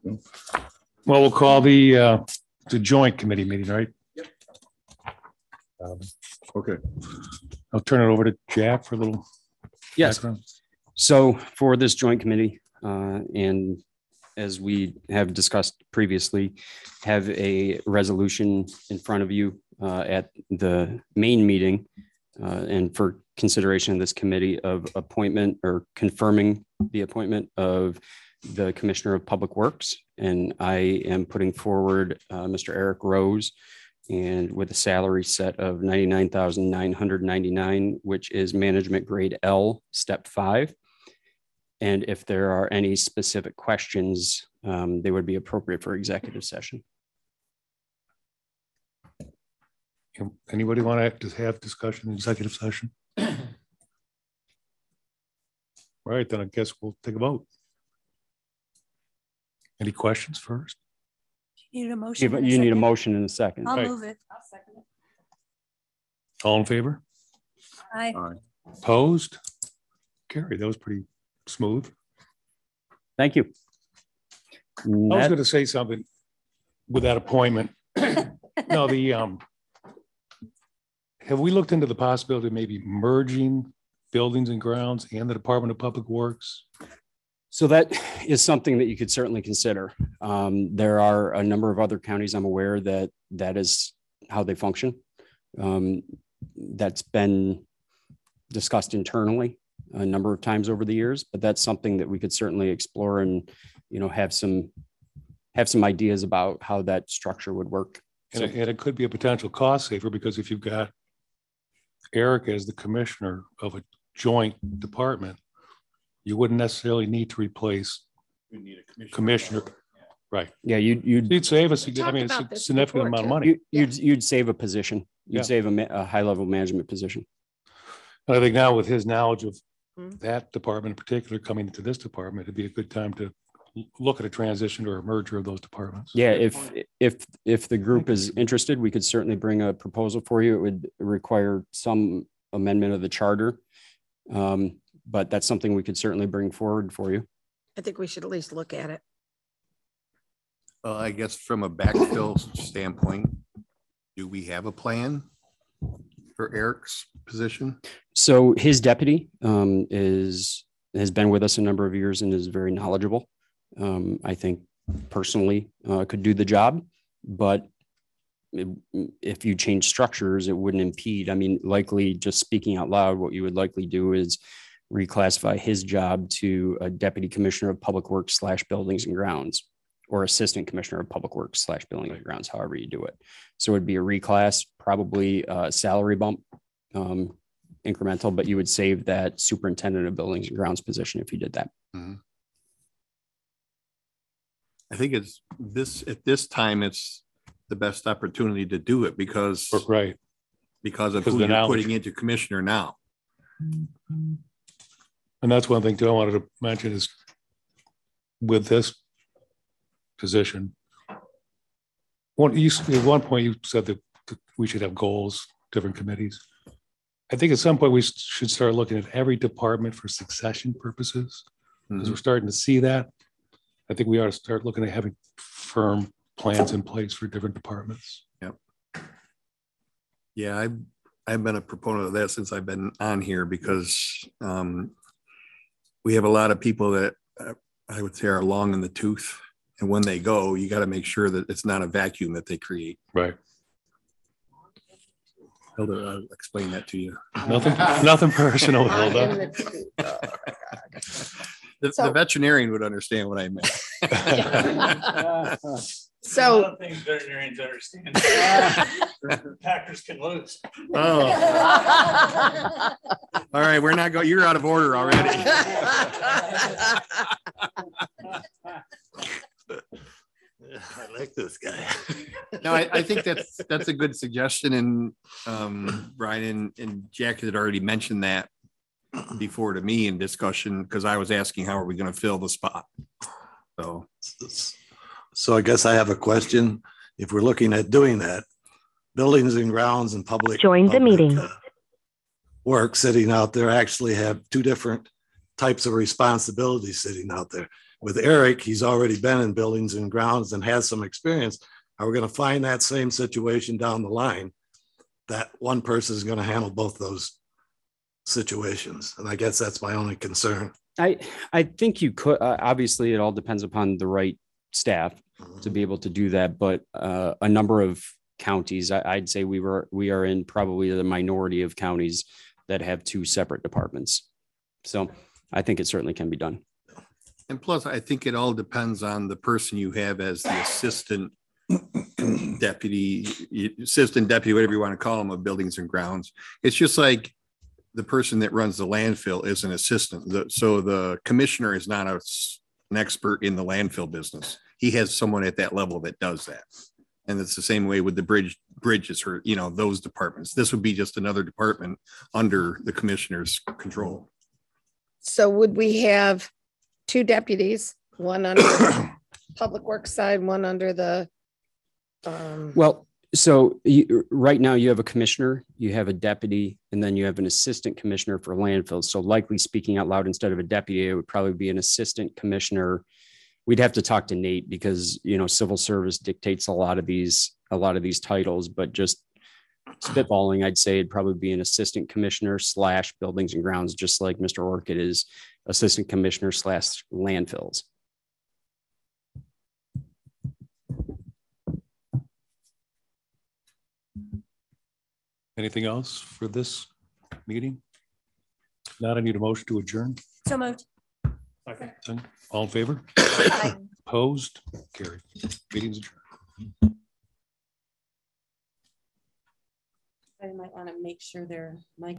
Well, we'll call the joint committee meeting, right? Yep. Okay. I'll turn it over to Jack for a little. Yes. Background. So for this joint committee, and as we have discussed previously, have a resolution in front of you at the main meeting and for consideration of this committee of appointment or confirming the appointment of the Commissioner of Public Works. And I am putting forward Mr. Eric Rose, and with a salary set of $99,999, which is management grade L, step 5. And if there are any specific questions, they would be appropriate for executive session. Anybody want to have discussion in executive session? All right, then I guess we'll take a vote. Any questions first? You need a motion. You need a motion in a second. I'll Right. move it. I'll second it. All in favor? Aye. Opposed? Carried. That was pretty smooth. Thank you. I was going to say something with that appointment. No, have we looked into the possibility of maybe merging buildings and grounds and the Department of Public Works? So that is something that you could certainly consider. There are a number of other counties I'm aware that is how they function. That's been discussed internally a number of times over the years, but that's something that we could certainly explore and, have some ideas about how that structure would work. And it could be a potential cost saver, because if you've got Eric as the commissioner of a joint department, you wouldn't necessarily need to replace commissioner. Right. Yeah, you'd save us. I mean, it's a significant amount of money. You'd save a position. You'd Yeah. save a high level management position. I think now with his knowledge of that department in particular coming into this department, it'd be a good time to look at a transition or a merger of those departments. Yeah, if the group is interested, we could certainly bring a proposal for you. It would require some amendment of the charter. But that's something we could certainly bring forward for you. I think we should at least look at it. I guess from a backfill standpoint, do we have a plan for Eric's position? So his deputy has been with us a number of years and is very knowledgeable. I think personally could do the job, but if you change structures, it wouldn't impede. I mean, likely, just speaking out loud, what you would likely do is reclassify his job to a deputy commissioner of public works / buildings and grounds, or assistant commissioner of public works / buildings and grounds, however you do it. So it'd be a reclass, probably a salary bump, incremental, but you would save that superintendent of buildings and grounds position if you did that. Mm-hmm. I think at this time, it's the best opportunity to do it because of who you're putting into commissioner now. And that's one thing too I wanted to mention is with this position. At one point you said that we should have goals, different committees. I think at some point we should start looking at every department for succession purposes, because we're starting to see that. I think we ought to start looking at having firm plans in place for different departments. Yep. Yeah, I've been a proponent of that since I've been on here, because we have a lot of people that I would say are long in the tooth. And when they go, you got to make sure that it's not a vacuum that they create. Right. Hilda, I'll explain that to you. Nothing personal, Hilda. The veterinarian would understand what I meant. So I don't think veterinarians understand. Packers can lose. Oh. All right, we're not going. You're out of order already. I like this guy. No, I think that's a good suggestion, and Brian and Jack had already mentioned that before to me in discussion, because I was asking how are we going to fill the spot. So I guess I have a question. If we're looking at doing that, buildings and grounds and public meeting work sitting out there actually have two different types of responsibilities sitting out there. with Eric, he's already been in buildings and grounds and has some experience. Are we going to find that same situation down the line that one person is going to handle both those situations? And I guess that's my only concern. I think you could, obviously it all depends upon the right staff to be able to do that. But a number of counties, I'd say we are in probably the minority of counties that have two separate departments. So I think it certainly can be done. And plus, I think it all depends on the person you have as the assistant deputy, whatever you want to call them, of buildings and grounds. It's just like the person that runs the landfill is an assistant. So the commissioner is not an expert in the landfill business. He has someone at that level that does that. And it's the same way with the bridges or, you know, those departments. This would be just another department under the commissioner's control. So would we have two deputies, one under the public works side, one under the Well, so right now you have a commissioner, you have a deputy, and then you have an assistant commissioner for landfills. So likely speaking out loud, instead of a deputy, it would probably be an assistant commissioner. We'd have to talk to Nate because, you know, civil service dictates a lot of these titles, but just spitballing, I'd say it'd probably be an assistant commissioner / buildings and grounds, just like Mr. Orchid is assistant commissioner / landfills. Anything else for this meeting? Not, I need a motion to adjourn. So moved. All in favor? Opposed? Carried. Meeting's adjourned. I might want to make sure their mic